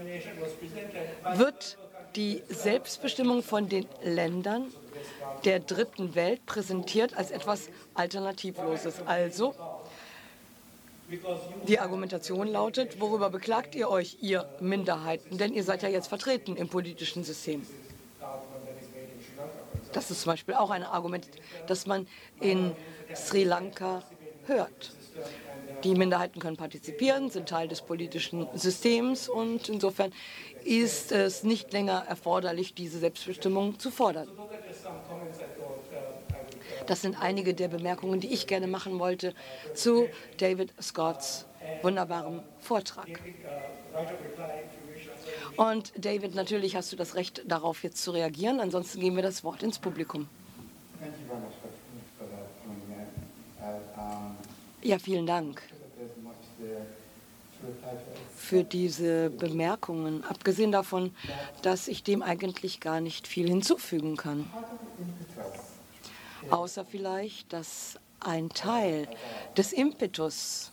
wird die Selbstbestimmung von den Ländern der dritten Welt präsentiert als etwas Alternativloses. Also, die Argumentation lautet, worüber beklagt ihr euch, ihr Minderheiten? Denn ihr seid ja jetzt vertreten im politischen System. Das ist zum Beispiel auch ein Argument, das man in Sri Lanka hört. Die Minderheiten können partizipieren, sind Teil des politischen Systems und insofern ist es nicht länger erforderlich, diese Selbstbestimmung zu fordern. Das sind einige der Bemerkungen, die ich gerne machen wollte zu David Scotts wunderbarem Vortrag. Und David, natürlich hast du das Recht, darauf jetzt zu reagieren. Ansonsten geben wir das Wort ins Publikum. Ja, vielen Dank für diese Bemerkungen. Abgesehen davon, dass ich dem eigentlich gar nicht viel hinzufügen kann. Außer vielleicht, dass ein Teil des Impetus,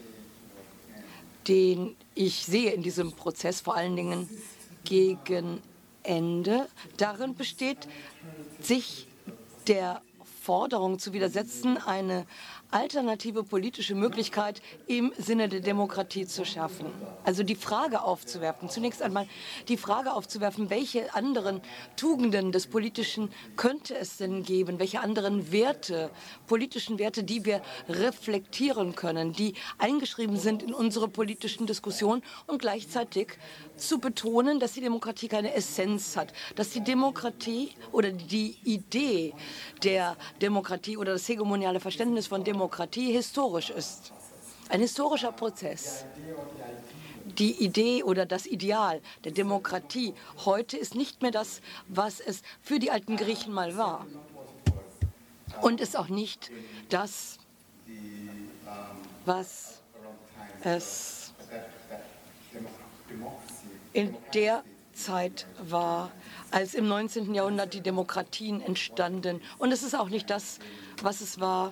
den ich sehe in diesem Prozess, vor allen Dingen gegen Ende, darin besteht, sich der Forderung zu widersetzen, eine alternative politische Möglichkeit im Sinne der Demokratie zu schaffen. Also die Frage aufzuwerfen, zunächst einmal die Frage aufzuwerfen, welche anderen Tugenden des Politischen könnte es denn geben, welche anderen Werte, politischen Werte, die wir reflektieren können, die eingeschrieben sind in unsere politischen Diskussionen und gleichzeitig zu betonen, dass die Demokratie keine Essenz hat, dass die Demokratie oder die Idee der Demokratie oder das hegemoniale Verständnis von Demokratie historisch ist. Ein historischer Prozess. Die Idee oder das Ideal der Demokratie heute ist nicht mehr das, was es für die alten Griechen mal war. Und ist auch nicht das, was es in der Zeit war, als im 19. Jahrhundert die Demokratien entstanden. Und es ist auch nicht das, was es war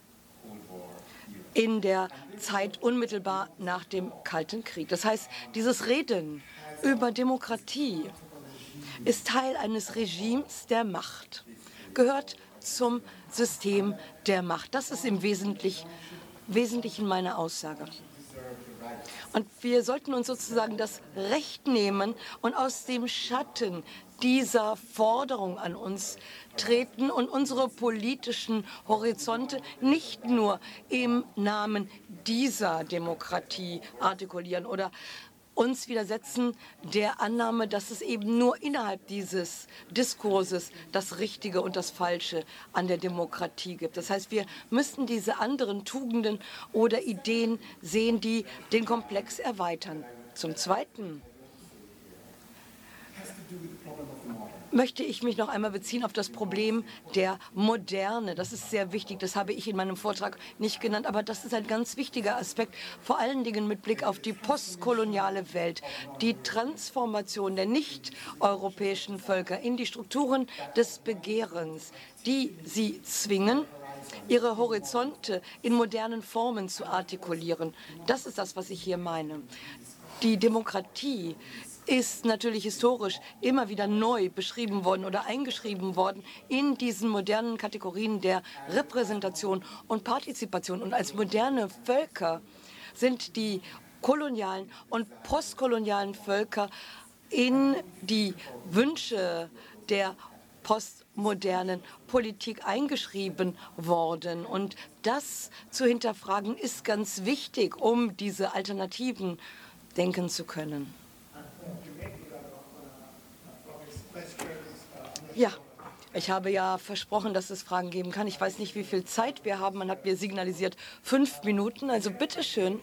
in der Zeit unmittelbar nach dem Kalten Krieg. Das heißt, dieses Reden über Demokratie ist Teil eines Regimes der Macht, gehört zum System der Macht. Das ist im Wesentlichen meine Aussage. Und wir sollten uns sozusagen das Recht nehmen und aus dem Schatten dieser Forderung an uns treten und unsere politischen Horizonte nicht nur im Namen dieser Demokratie artikulieren oder uns widersetzen der Annahme, dass es eben nur innerhalb dieses Diskurses das Richtige und das Falsche an der Demokratie gibt. Das heißt, wir müssten diese anderen Tugenden oder Ideen sehen, die den Komplex erweitern. Zum Zweiten möchte ich mich noch einmal beziehen auf das Problem der Moderne. Das ist sehr wichtig, das habe ich in meinem Vortrag nicht genannt, aber das ist ein ganz wichtiger Aspekt, vor allen Dingen mit Blick auf die postkoloniale Welt, die Transformation der nicht-europäischen Völker in die Strukturen des Begehrens, die sie zwingen, ihre Horizonte in modernen Formen zu artikulieren. Das ist das, was ich hier meine. Die Demokratie ist natürlich historisch immer wieder neu beschrieben worden oder eingeschrieben worden in diesen modernen Kategorien der Repräsentation und Partizipation. Und als moderne Völker sind die kolonialen und postkolonialen Völker in die Wünsche der postmodernen Politik eingeschrieben worden. Und das zu hinterfragen ist ganz wichtig, um diese Alternativen denken zu können. Ja, ich habe ja versprochen, dass es Fragen geben kann. Ich weiß nicht, wie viel Zeit wir haben. Man hat mir signalisiert 5 Minuten. Also bitteschön.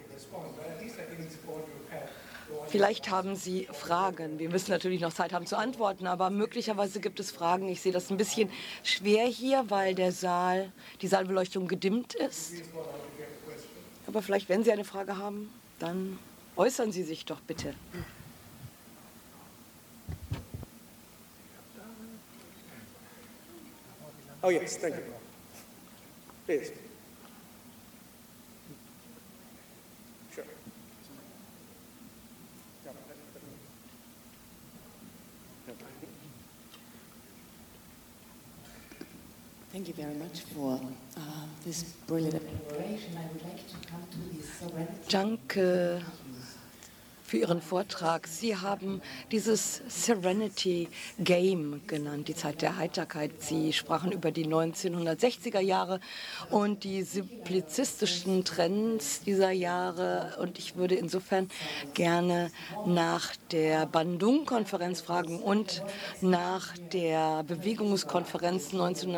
Vielleicht haben Sie Fragen. Wir müssen natürlich noch Zeit haben zu antworten, aber möglicherweise gibt es Fragen. Ich sehe das ein bisschen schwer hier, weil die Saalbeleuchtung gedimmt ist. Aber vielleicht, wenn Sie eine Frage haben, dann äußern Sie sich doch bitte. Oh, yes, thank you. Please. Sure. Thank you very much for this brilliant exploration. I would like to come to the sovereignty. Danke für Ihren Vortrag. Sie haben dieses Serenity Game genannt, die Zeit der Heiterkeit. Sie sprachen über die 1960er Jahre und die simplizistischen Trends dieser Jahre. Und ich würde insofern gerne nach der Bandung-Konferenz fragen und nach der Bewegungskonferenz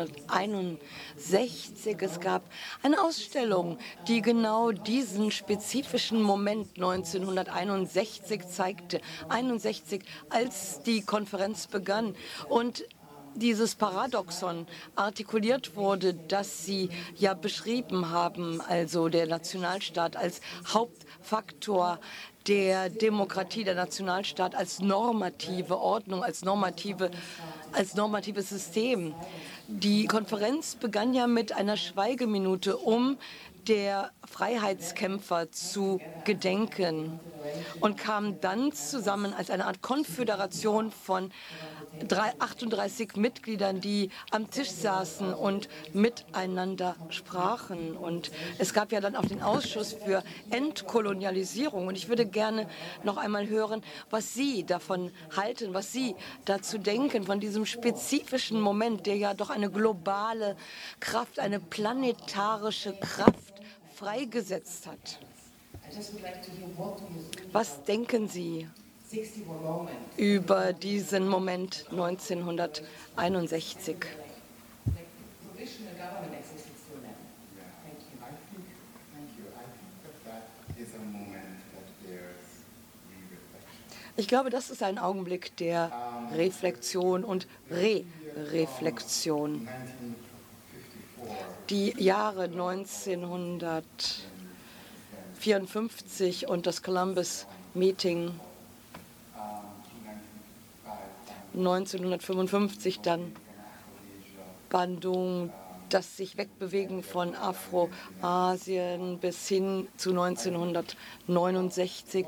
1961. Es gab eine Ausstellung, die genau diesen spezifischen Moment 1961 zeigte. 61, als die Konferenz begann. Und dieses Paradoxon artikuliert wurde, das Sie ja beschrieben haben, also der Nationalstaat als Hauptfaktor der Demokratie, der Nationalstaat als normative Ordnung, als normatives System. Die Konferenz begann ja mit einer Schweigeminute, um der Freiheitskämpfer zu gedenken und kam dann zusammen als eine Art Konföderation von 38 Mitgliedern, die am Tisch saßen und miteinander sprachen. Und es gab ja dann auch den Ausschuss für Entkolonialisierung. Und ich würde gerne noch einmal hören, was Sie davon halten, was Sie dazu denken, von diesem spezifischen Moment, der ja doch eine globale Kraft, eine planetarische Kraft freigesetzt hat. Was denken Sie über diesen Moment 1961? Ich glaube, das ist ein Augenblick der Reflexion und Re-Reflexion. Die Jahre 1954 und das Columbus Meeting 1955, dann Bandung, das sich wegbewegen von Afroasien bis hin zu 1969.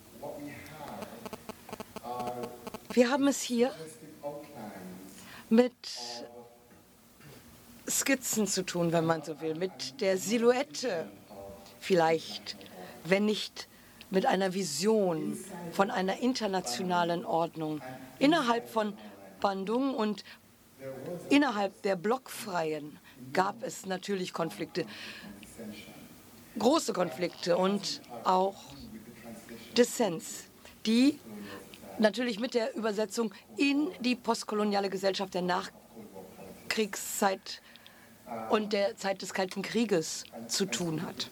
Wir haben es hier mit Skizzen zu tun, wenn man so will, mit der Silhouette vielleicht, wenn nicht mit einer Vision von einer internationalen Ordnung innerhalb von Bandung und innerhalb der Blockfreien gab es natürlich Konflikte, große Konflikte und auch Dissens, die natürlich mit der Übersetzung in die postkoloniale Gesellschaft der Nachkriegszeit und der Zeit des Kalten Krieges zu tun hat.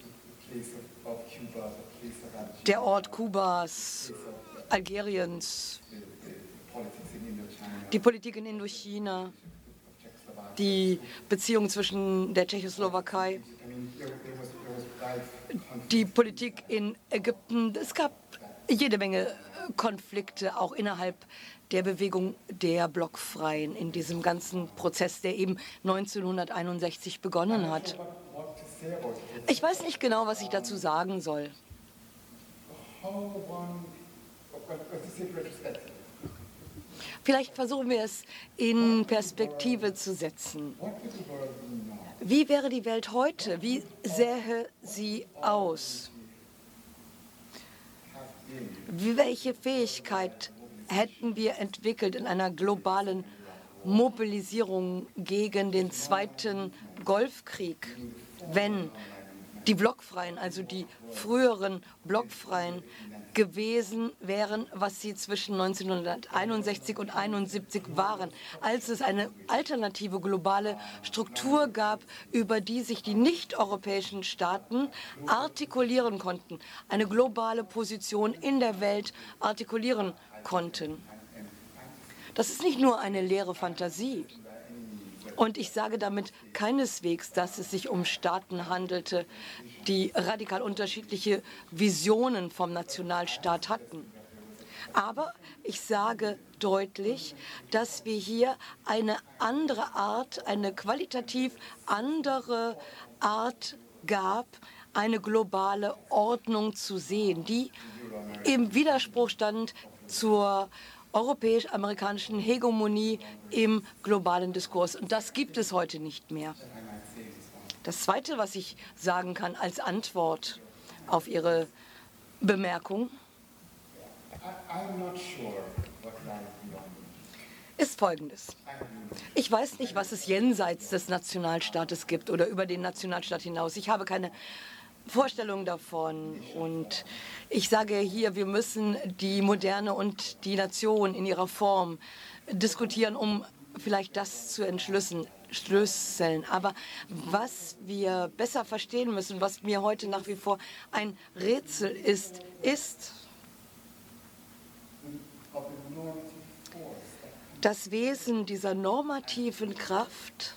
Der Ort Kubas, Algeriens, die Politik in Indochina, die Beziehung zwischen der Tschechoslowakei, die Politik in Ägypten. Es gab jede Menge Konflikte, auch innerhalb der Bewegung der Blockfreien in diesem ganzen Prozess, der eben 1961 begonnen hat. Ich weiß nicht genau, was ich dazu sagen soll. Vielleicht versuchen wir es in Perspektive zu setzen. Wie wäre die Welt heute? Wie sähe sie aus? Welche Fähigkeit hätten wir entwickelt in einer globalen Mobilisierung gegen den Zweiten Golfkrieg, wenn die Blockfreien, also die früheren Blockfreien, gewesen wären, was sie zwischen 1961 und 1971 waren, als es eine alternative globale Struktur gab, über die sich die nicht-europäischen Staaten artikulieren konnten, eine globale Position in der Welt artikulieren konnten. Das ist nicht nur eine leere Fantasie. Und ich sage damit keineswegs, dass es sich um Staaten handelte, die radikal unterschiedliche Visionen vom Nationalstaat hatten. Aber ich sage deutlich, dass wir hier eine andere Art, eine qualitativ andere Art gab, eine globale Ordnung zu sehen, die im Widerspruch stand zur europäisch-amerikanischen Hegemonie im globalen Diskurs. Und das gibt es heute nicht mehr. Das Zweite, was ich sagen kann als Antwort auf Ihre Bemerkung, ist Folgendes. Ich weiß nicht, was es jenseits des Nationalstaates gibt oder über den Nationalstaat hinaus. Ich habe keine Vorstellung davon. Und ich sage hier, wir müssen die Moderne und die Nation in ihrer Form diskutieren, um vielleicht das zu entschlüsseln. Aber was wir besser verstehen müssen, was mir heute nach wie vor ein Rätsel ist, das Wesen dieser normativen Kraft,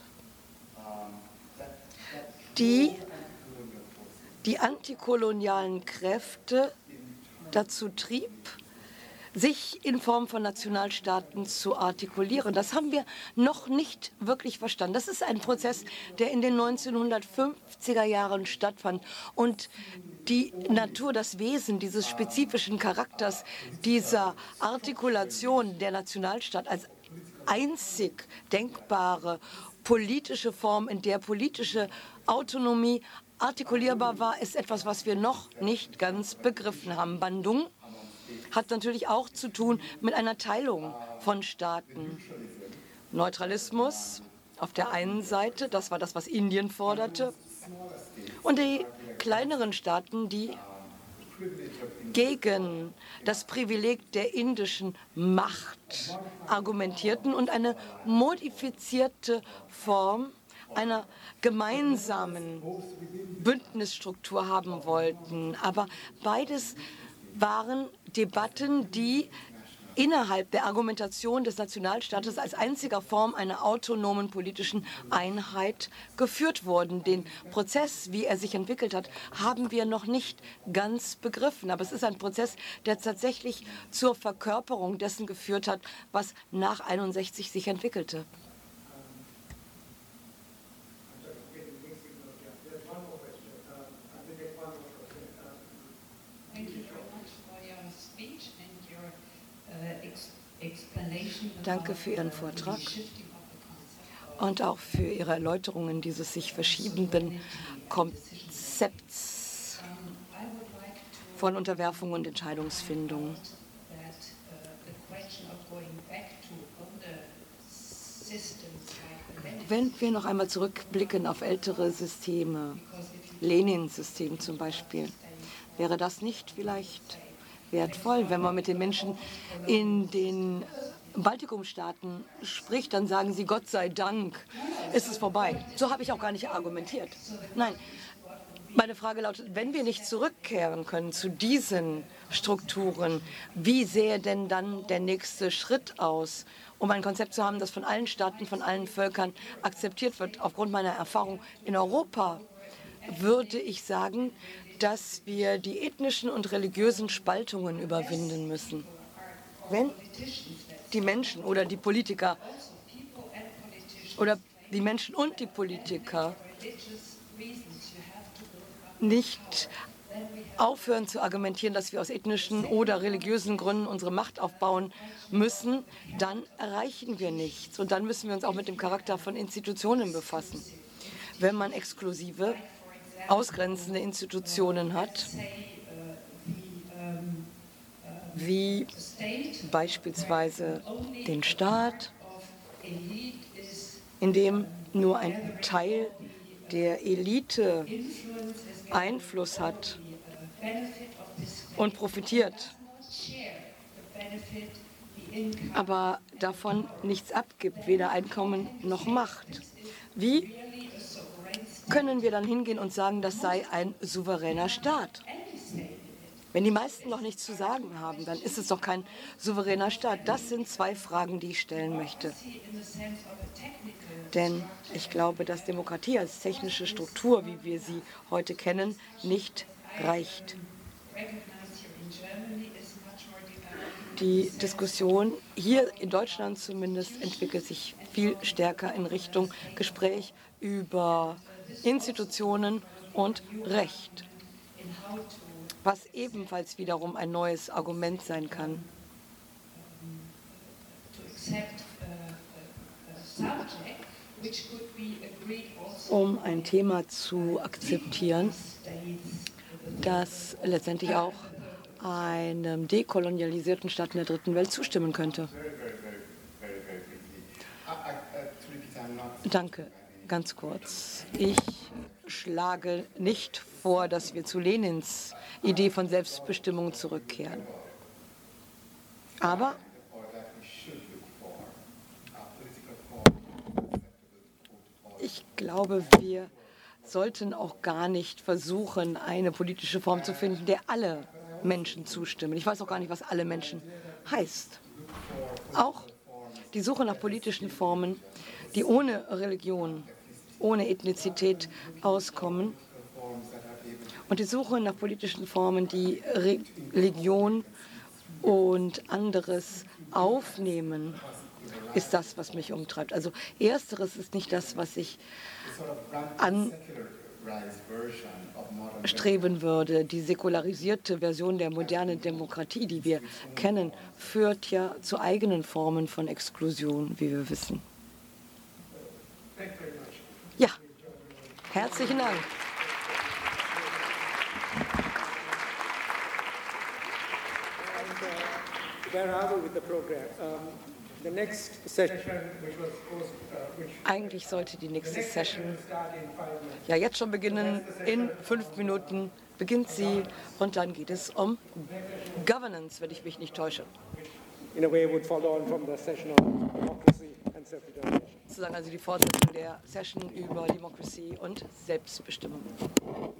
die die antikolonialen Kräfte dazu trieb, sich in Form von Nationalstaaten zu artikulieren. Das haben wir noch nicht wirklich verstanden. Das ist ein Prozess, der in den 1950er Jahren stattfand. Und die Natur, das Wesen dieses spezifischen Charakters, dieser Artikulation der Nationalstaat als einzig denkbare politische Form, in der politische Autonomie artikulierbar war, ist etwas, was wir noch nicht ganz begriffen haben. Bandung hat natürlich auch zu tun mit einer Teilung von Staaten. Neutralismus auf der einen Seite, das war das, was Indien forderte, und die kleineren Staaten, die gegen das Privileg der indischen Macht argumentierten und eine modifizierte Form einer gemeinsamen Bündnisstruktur haben wollten. Aber beides waren Debatten, die innerhalb der Argumentation des Nationalstaates als einziger Form einer autonomen politischen Einheit geführt wurden. Den Prozess, wie er sich entwickelt hat, haben wir noch nicht ganz begriffen. Aber es ist ein Prozess, der tatsächlich zur Verkörperung dessen geführt hat, was nach 1961 sich entwickelte. Danke für Ihren Vortrag und auch für Ihre Erläuterungen dieses sich verschiebenden Konzepts von Unterwerfung und Entscheidungsfindung. Wenn wir noch einmal zurückblicken auf ältere Systeme, Lenin-System zum Beispiel, wäre das nicht vielleicht wertvoll, wenn man mit den Menschen in den Baltikumstaaten spricht, dann sagen sie, Gott sei Dank, ist es vorbei. So habe ich auch gar nicht argumentiert. Nein, meine Frage lautet, wenn wir nicht zurückkehren können zu diesen Strukturen, wie sähe denn dann der nächste Schritt aus, um ein Konzept zu haben, das von allen Staaten, von allen Völkern akzeptiert wird? Aufgrund meiner Erfahrung in Europa würde ich sagen, dass wir die ethnischen und religiösen Spaltungen überwinden müssen. Wenn die Menschen oder die Politiker oder die Menschen und die Politiker nicht aufhören zu argumentieren, dass wir aus ethnischen oder religiösen Gründen unsere Macht aufbauen müssen, dann erreichen wir nichts. Und dann müssen wir uns auch mit dem Charakter von Institutionen befassen. Wenn man exklusive, ausgrenzende Institutionen hat, wie beispielsweise den Staat, in dem nur ein Teil der Elite Einfluss hat und profitiert, aber davon nichts abgibt, weder Einkommen noch Macht. Wie können wir dann hingehen und sagen, das sei ein souveräner Staat? Wenn die meisten noch nichts zu sagen haben, dann ist es doch kein souveräner Staat. Das sind zwei Fragen, die ich stellen möchte. Denn ich glaube, dass Demokratie als technische Struktur, wie wir sie heute kennen, nicht reicht. Die Diskussion hier in Deutschland zumindest entwickelt sich viel stärker in Richtung Gespräch über Institutionen und Recht, was ebenfalls wiederum ein neues Argument sein kann. Um ein Thema zu akzeptieren, das letztendlich auch einem dekolonialisierten Staat in der dritten Welt zustimmen könnte. Danke, ganz kurz. Ich schlage nicht vor, dass wir zu Lenins Idee von Selbstbestimmung zurückkehren. Aber ich glaube, wir sollten auch gar nicht versuchen, eine politische Form zu finden, der alle Menschen zustimmen. Ich weiß auch gar nicht, was alle Menschen heißt. Auch die Suche nach politischen Formen, die ohne Religion, ohne Ethnizität auskommen, und die Suche nach politischen Formen, die Religion und anderes aufnehmen, ist das, was mich umtreibt. Also ersteres ist nicht das, was ich anstreben würde. Die säkularisierte Version der modernen Demokratie, die wir kennen, führt ja zu eigenen Formen von Exklusion, wie wir wissen. Ja, herzlichen Dank. Where are we with the program? The next session, Eigentlich sollte die nächste Session ja jetzt schon beginnen. In 5 Minuten beginnt sie und dann geht es um Governance, wenn ich mich nicht täusche. in a way, would follow on from the session on democracy and self-determination. Sozusagen also die Fortsetzung der Session über Demokratie und Selbstbestimmung.